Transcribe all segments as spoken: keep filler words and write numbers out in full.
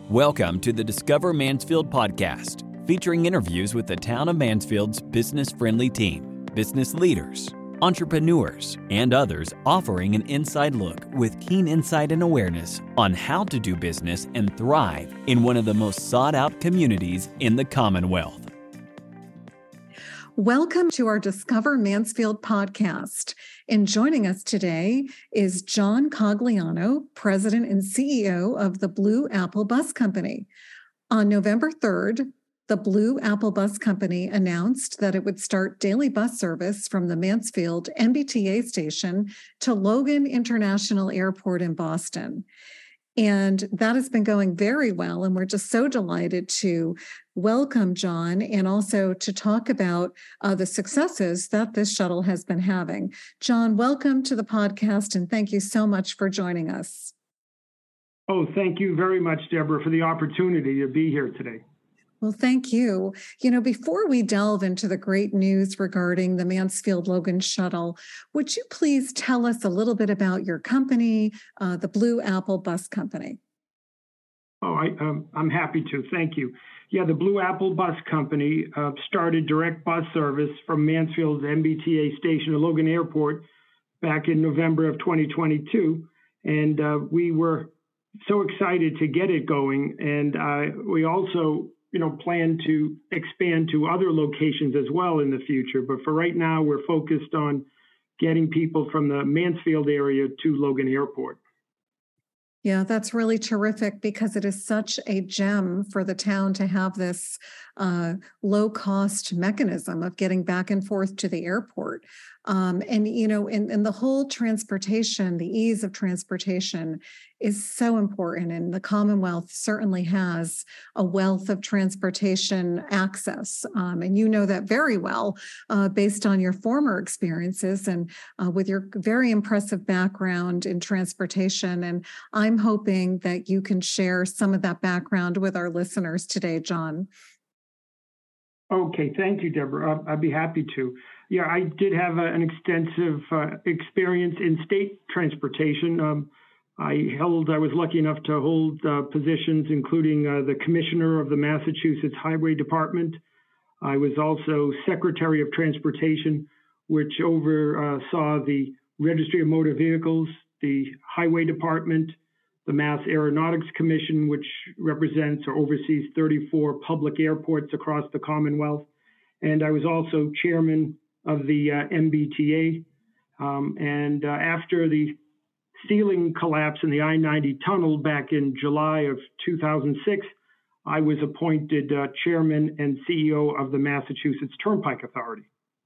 Welcome to the Discover Mansfield podcast, featuring interviews with the town of Mansfield's business-friendly team, business leaders, entrepreneurs, and others offering an inside look with keen insight and awareness on how to do business and thrive in one of the most sought-out communities in the Commonwealth. Welcome to our Discover Mansfield podcast. And joining us today is John Cogliano, President and C E O of the Blue Apple Bus Company. On November third, the Blue Apple Bus Company announced that it would start daily bus service from the Mansfield M B T A station to Logan International Airport in Boston. And that has been going very well. And we're just so delighted to welcome John and also to talk about uh, the successes that this shuttle has been having. John, welcome to the podcast, and thank you so much for joining us. Oh, thank you very much, Deborah, for the opportunity to be here today. Well, thank you. You know, before we delve into the great news regarding the Mansfield Logan shuttle, would you please tell us a little bit about your company, uh, the Blue Apple Bus Company? Oh, I, um, I'm happy to. Thank you. Yeah, the Blue Apple Bus Company uh, started direct bus service from Mansfield's M B T A station to Logan Airport back in November of twenty twenty-two. And uh, we were so excited to get it going. And uh, we also you know, plan to expand to other locations as well in the future. But for right now, we're focused on getting people from the Mansfield area to Logan Airport. Yeah, that's really terrific because it is such a gem for the town to have this uh, low-cost mechanism of getting back and forth to the airport. Um, and, you know, and, and the whole transportation, the ease of transportation is so important. And the Commonwealth certainly has a wealth of transportation access. Um, and you know that very well uh, based on your former experiences and uh, with your very impressive background in transportation. And I'm hoping that you can share some of that background with our listeners today, John. Okay, thank you, Deborah. I'd be happy to. Yeah, I did have a, an extensive uh, experience in state transportation. Um, I held, I was lucky enough to hold uh, positions including uh, the Commissioner of the Massachusetts Highway Department. I was also Secretary of Transportation, which oversaw the Registry of Motor Vehicles, the Highway Department, the Mass Aeronautics Commission, which represents or oversees thirty-four public airports across the Commonwealth. And I was also chairman of the uh, M B T A. Um, and uh, after the ceiling collapse in the I ninety tunnel back in July of two thousand six, I was appointed uh, chairman and C E O of the Massachusetts Turnpike Authority.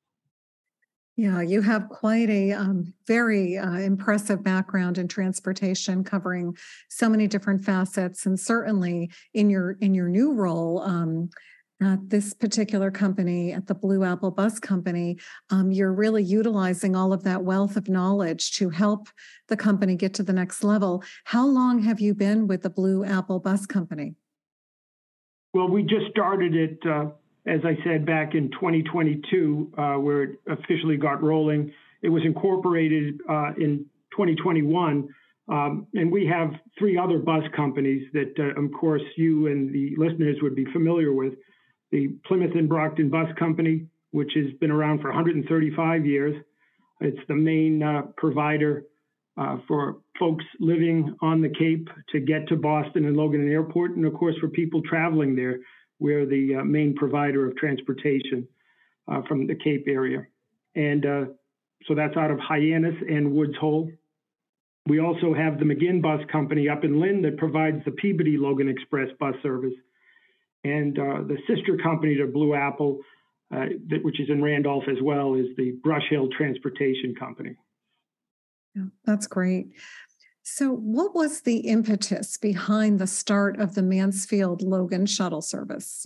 Yeah, you have quite a um, very uh, impressive background in transportation, covering so many different facets, and certainly in your in your new role um, at this particular company, at the Blue Apple Bus Company, um, you're really utilizing all of that wealth of knowledge to help the company get to the next level. How long have you been with the Blue Apple Bus Company? Well, we just started it. Uh, As I said, back in twenty twenty-two, uh, where it officially got rolling. It was incorporated uh, in twenty twenty-one. Um, and we have three other bus companies that, uh, of course, you and the listeners would be familiar with. The Plymouth and Brockton Bus Company, which has been around for one hundred thirty-five years. It's the main uh, provider uh, for folks living on the Cape to get to Boston and Logan Airport. And, of course, for people traveling there, we're the uh, main provider of transportation uh, from the Cape area. And uh, so that's out of Hyannis and Woods Hole. We also have the McGinn Bus Company up in Lynn that provides the Peabody Logan Express bus service. And uh, the sister company to Blue Apple, uh, that, which is in Randolph as well, is the Brush Hill Transportation Company. Yeah, that's great. So what was the impetus behind the start of the Mansfield Logan shuttle service?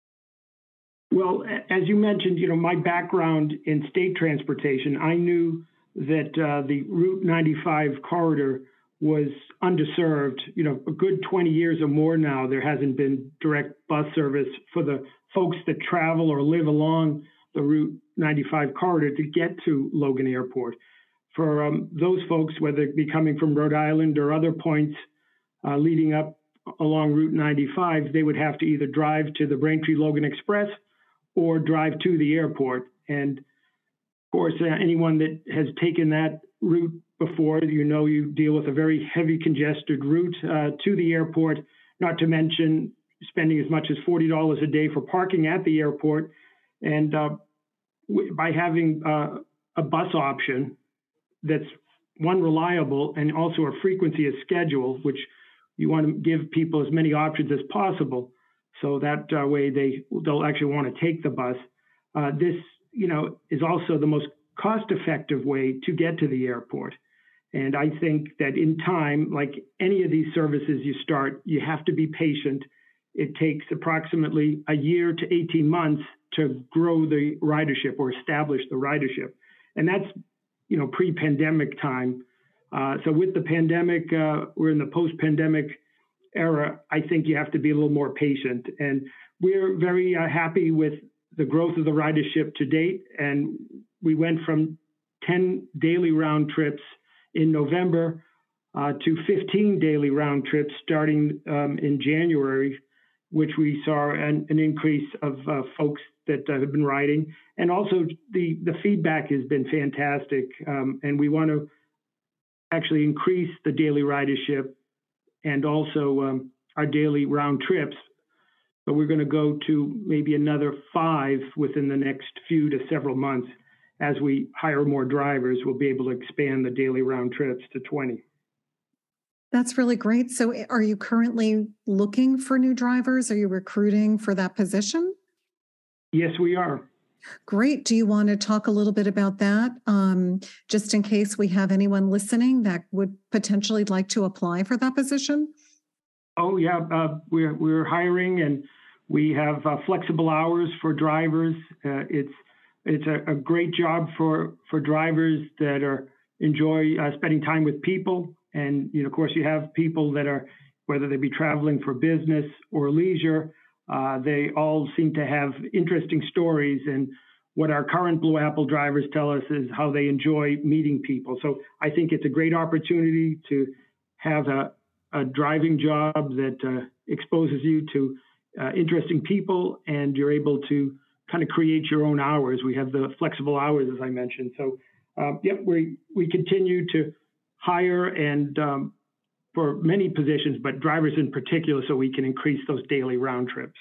Well, as you mentioned, you know, my background in state transportation, I knew that uh, the Route ninety-five corridor was underserved. You know, a good twenty years or more now, there hasn't been direct bus service for the folks that travel or live along the Route ninety-five corridor to get to Logan Airport. For um, those folks, whether it be coming from Rhode Island or other points uh, leading up along Route ninety-five, they would have to either drive to the Braintree Logan Express or drive to the airport. And of course, uh, anyone that has taken that route before, you know you deal with a very heavy congested route uh, to the airport, not to mention spending as much as forty dollars a day for parking at the airport. And uh, w- by having uh, a bus option that's one, reliable, and also a frequency of schedule, which you want to give people as many options as possible, so that uh, way they, they'll actually want to take the bus. Uh, this, you know, is also the most cost-effective way to get to the airport. And I think that in time, like any of these services you start, you have to be patient. It takes approximately a year to eighteen months to grow the ridership or establish the ridership. And that's, you know, pre-pandemic time. Uh, so with the pandemic, uh, we're in the post-pandemic era. I think you have to be a little more patient. And we're very uh, happy with the growth of the ridership to date. And we went from ten daily round trips in November uh, to fifteen daily round trips starting um, in January, which we saw an, an increase of uh, folks that uh, have been riding. And also the, the feedback has been fantastic. Um, and we want to actually increase the daily ridership and also um, our daily round trips. But we're going to go to maybe another five within the next few to several months. As we hire more drivers, we'll be able to expand the daily round trips to twenty. That's really great. So are you currently looking for new drivers? Are you recruiting for that position? Yes, we are. Great. Do you want to talk a little bit about that, um, just in case we have anyone listening that would potentially like to apply for that position? Oh, yeah. Uh, we're, we're hiring, and we have uh, flexible hours for drivers. Uh, it's it's a, a great job for, for drivers that are enjoy uh, spending time with people. And, you know, of course, you have people that are, whether they be traveling for business or leisure, uh, they all seem to have interesting stories. And what our current Blue Apple drivers tell us is how they enjoy meeting people. So I think it's a great opportunity to have a, a driving job that uh, exposes you to uh, interesting people, and you're able to kind of create your own hours. We have the flexible hours, as I mentioned. So, uh, yep, we, we continue to hire and um, for many positions, but drivers in particular, so we can increase those daily round trips.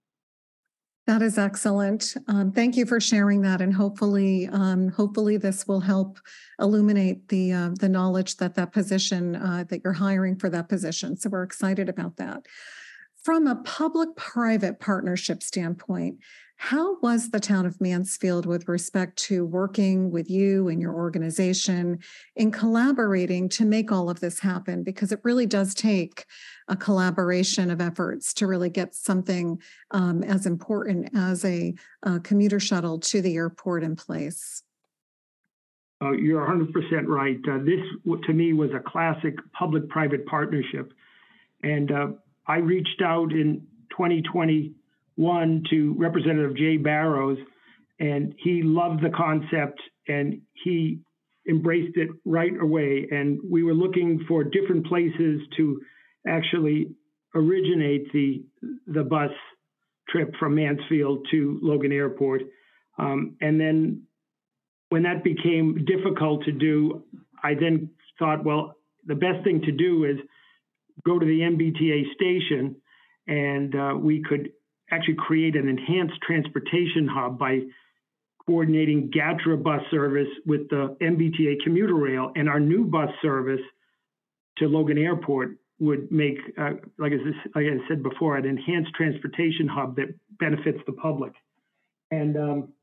That is excellent. Um, thank you for sharing that, and hopefully, um, hopefully this will help illuminate the uh, the knowledge that that position uh, that you're hiring for that position. So we're excited about that. From a public-private partnership standpoint, how was the town of Mansfield with respect to working with you and your organization in collaborating to make all of this happen? Because it really does take a collaboration of efforts to really get something um, as important as a, a commuter shuttle to the airport in place. Uh, you're one hundred percent right. Uh, this, to me, was a classic public-private partnership. And uh, I reached out in twenty twenty-one to Representative Jay Barrows, and he loved the concept, and he embraced it right away. And we were looking for different places to actually originate the, the bus trip from Mansfield to Logan Airport. Um, and then when that became difficult to do, I then thought, well, the best thing to do is go to the M B T A station, and uh, we could actually create an enhanced transportation hub by coordinating GATRA bus service with the M B T A commuter rail, and our new bus service to Logan Airport would make, uh, like, I, like I said before, an enhanced transportation hub that benefits the public. And um,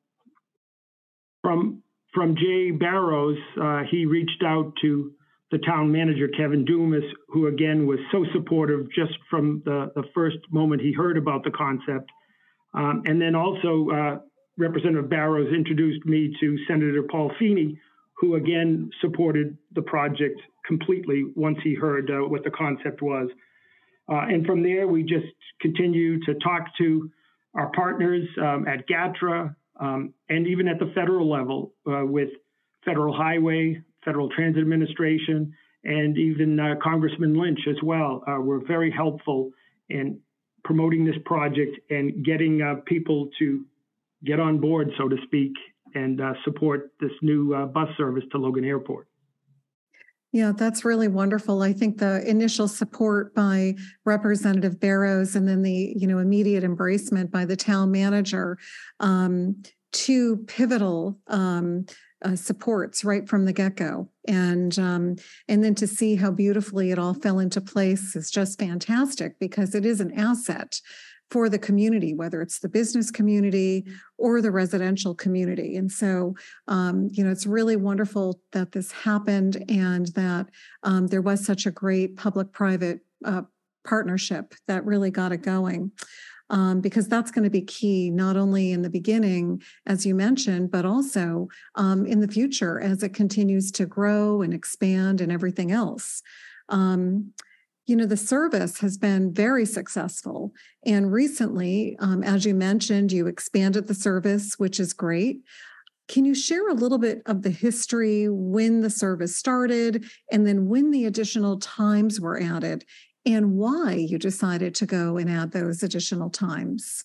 from from Jay Barrows, uh, he reached out to the town manager, Kevin Dumas, who again was so supportive just from the, the first moment he heard about the concept. Um, and then also uh, Representative Barrows introduced me to Senator Paul Feeney, who again supported the project completely once he heard uh, what the concept was. Uh, and from there, we just continue to talk to our partners um, at GATRA um, and even at the federal level uh, with Federal Highway, Federal Transit Administration, and even uh, Congressman Lynch as well uh, were very helpful and promoting this project and getting uh, people to get on board, so to speak, and uh, support this new uh, bus service to Logan Airport. Yeah, that's really wonderful. I think the initial support by Representative Barrows and then the, you know, immediate embracement by the town manager, um, two pivotal um, uh, supports right from the get-go. And um, and then to see how beautifully it all fell into place is just fantastic, because it is an asset for the community, whether it's the business community or the residential community. And so, um, you know, it's really wonderful that this happened and that um, there was such a great public-private uh, partnership that really got it going. Um, because that's going to be key, not only in the beginning, as you mentioned, but also um, in the future as it continues to grow and expand and everything else. Um, You know, the service has been very successful. And recently, um, as you mentioned, you expanded the service, which is great. Can you share a little bit of the history, when the service started, and then when the additional times were added, and why you decided to go and add those additional times?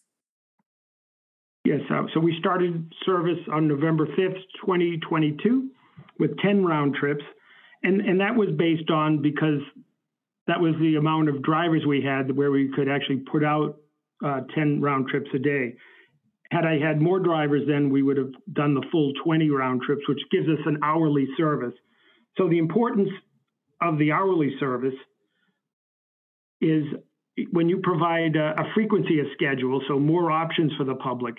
Yes, uh, so we started service on November fifth, twenty twenty-two with ten round trips. And, and that was based on, because that was the amount of drivers we had where we could actually put out uh, ten round trips a day. Had I had more drivers, then we would have done the full twenty round trips, which gives us an hourly service. So the importance of the hourly service is when you provide a, a frequency of schedule, so more options for the public,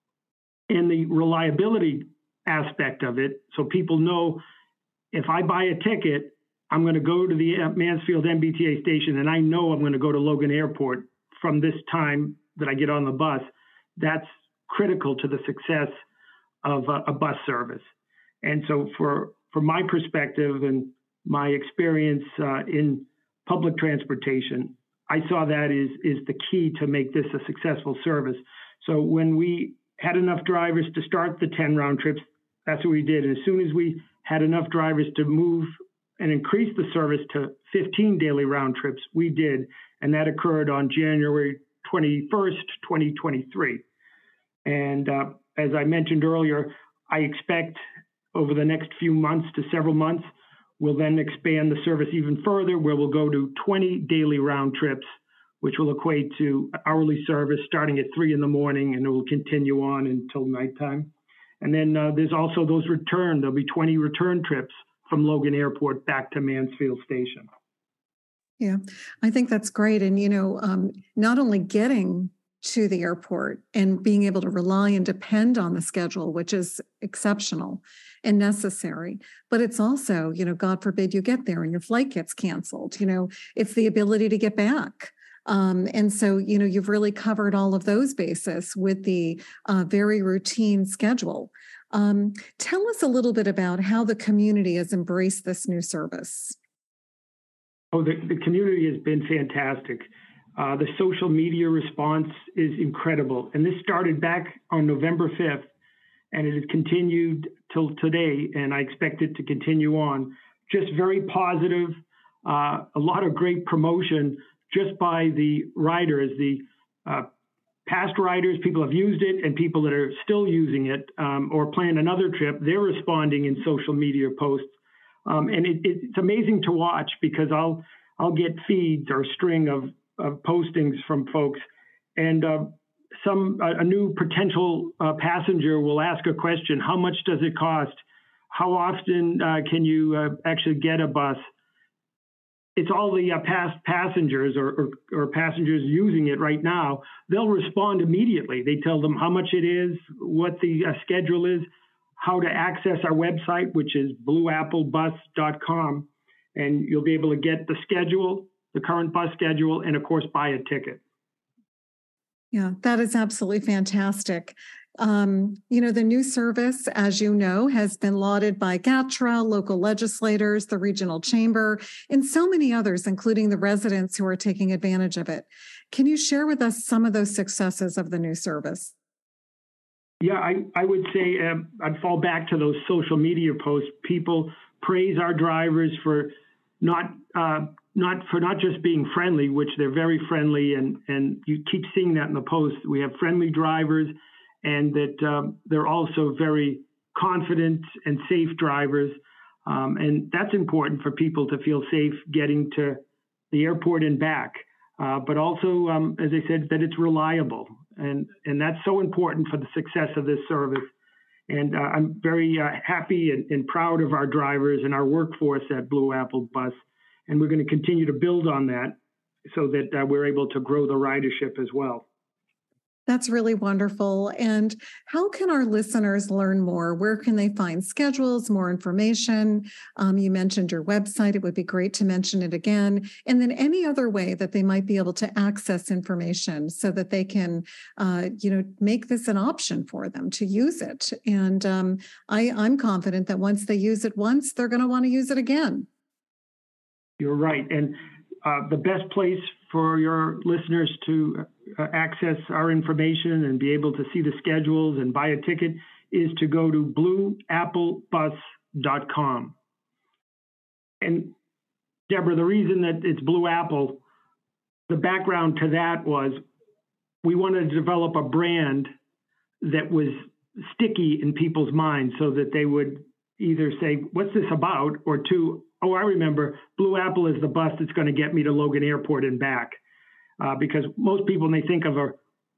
and the reliability aspect of it, so people know if I buy a ticket, I'm going to go to the Mansfield M B T A station and I know I'm going to go to Logan Airport from this time that I get on the bus. That's critical to the success of a, a bus service. And so for, from my perspective and my experience uh, in public transportation, I saw that is, is the key to make this a successful service. So when we had enough drivers to start the ten round trips, that's what we did. And as soon as we had enough drivers to move and increase the service to fifteen daily round trips, we did. And that occurred on January twenty-first, twenty twenty-three. And uh, as I mentioned earlier, I expect over the next few months to several months, we'll then expand the service even further, where we'll go to twenty daily round trips, which will equate to hourly service starting at three in the morning, and it will continue on until nighttime. And then uh, there's also those return, there'll be twenty return trips from Logan Airport back to Mansfield Station. Yeah, I think that's great. And, you know, um, not only getting to the airport and being able to rely and depend on the schedule, which is exceptional and necessary, but it's also, you know, God forbid you get there and your flight gets canceled, you know, it's the ability to get back. Um, and so, you know, you've really covered all of those bases with the uh, very routine schedule. Um, tell us a little bit about how the community has embraced this new service. Oh, the, the community has been fantastic. Uh, the social media response is incredible. And this started back on November fifth, and it has continued till today, and I expect it to continue on. Just very positive, uh, a lot of great promotion just by the riders, the uh, past riders, people have used it, and people that are still using it um, or plan another trip, they're responding in social media posts. Um, and it, it, it's amazing to watch, because I'll I'll get feeds or a string of, of postings from folks, and uh, some a, a new potential uh, passenger will ask a question: how much does it cost? How often uh, can you uh, actually get a bus? It's all the uh, past passengers or, or, or passengers using it right now. They'll respond immediately. They tell them how much it is, what the uh, schedule is, how to access our website, which is blue apple bus dot com. And you'll be able to get the schedule, the current bus schedule, and of course, buy a ticket. Yeah, that is absolutely fantastic. Um, you know, the new service, as you know, has been lauded by GATRA, local legislators, the regional chamber, and so many others, including the residents who are taking advantage of it. Can you share with us some of those successes of the new service? Yeah, I, I would say um, I'd fall back to those social media posts. People praise our drivers for not uh, not for not just being friendly, which they're very friendly, and, and you keep seeing that in the post. We have friendly drivers, and that um, they're also very confident and safe drivers. Um, and that's important for people to feel safe getting to the airport and back. Uh, but also, um, as I said, that it's reliable. And, and that's so important for the success of this service. And uh, I'm very uh, happy and, and proud of our drivers and our workforce at Blue Apple Bus. And we're going to continue to build on that so that uh, we're able to grow the ridership as well. That's really wonderful. And how can our listeners learn more? Where can they find schedules, more information? Um, you mentioned your website. It would be great to mention it again. And then any other way that they might be able to access information so that they can, uh, you know, make this an option for them to use it. And um, I, I'm confident that once they use it once, they're going to want to use it again. You're right. And uh, the best place for your listeners to uh, access our information and be able to see the schedules and buy a ticket is to go to blue apple bus dot com. And Deborah, the reason that it's Blue Apple, the background to that was we wanted to develop a brand that was sticky in people's minds so that they would either say, what's this about? Or two, oh, I remember, Blue Apple is the bus that's going to get me to Logan Airport and back. Uh, because most people, when they think of a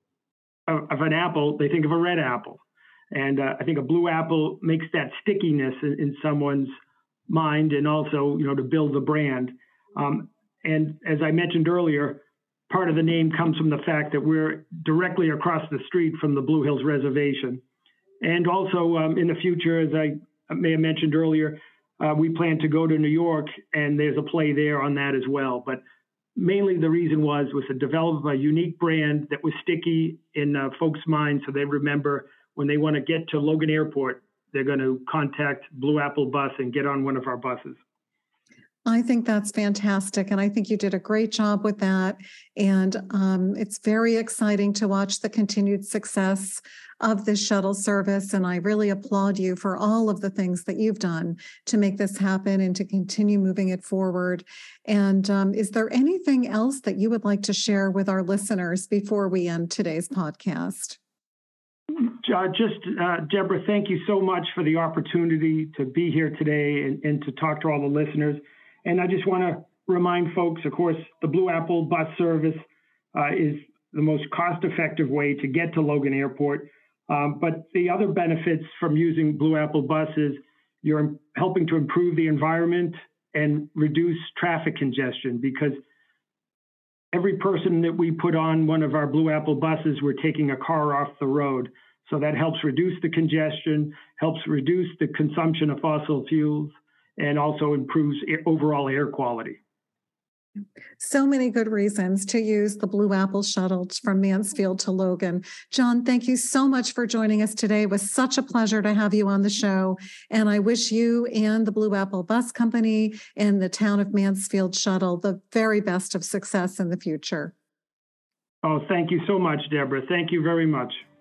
of, of an apple, they think of a red apple. And uh, I think a blue apple makes that stickiness in, in someone's mind, and also, you know, to build the brand. Um, and as I mentioned earlier, part of the name comes from the fact that we're directly across the street from the Blue Hills Reservation. And also um, in the future, as I may have mentioned earlier, uh, we plan to go to New York, and there's a play there on that as well. But mainly the reason was, was to develop a unique brand that was sticky in uh, folks' minds, so they remember when they want to get to Logan Airport, they're going to contact Blue Apple Bus and get on one of our buses. I think that's fantastic. And I think you did a great job with that. And um, it's very exciting to watch the continued success of this shuttle service. And I really applaud you for all of the things that you've done to make this happen and to continue moving it forward. And um, is there anything else that you would like to share with our listeners before we end today's podcast? Uh, just, uh, Deborah, thank you so much for the opportunity to be here today and, and to talk to all the listeners. And I just want to remind folks, of course, the Blue Apple Bus service uh, is the most cost-effective way to get to Logan Airport. Um, but the other benefits from using Blue Apple Bus is you're helping to improve the environment and reduce traffic congestion, because every person that we put on one of our Blue Apple buses, we're taking a car off the road. So that helps reduce the congestion, helps reduce the consumption of fossil fuels, and also improves overall air quality. So many good reasons to use the Blue Apple shuttle from Mansfield to Logan. John, thank you so much for joining us today. It was such a pleasure to have you on the show. And I wish you and the Blue Apple Bus Company and the town of Mansfield shuttle the very best of success in the future. Oh, thank you so much, Deborah. Thank you very much.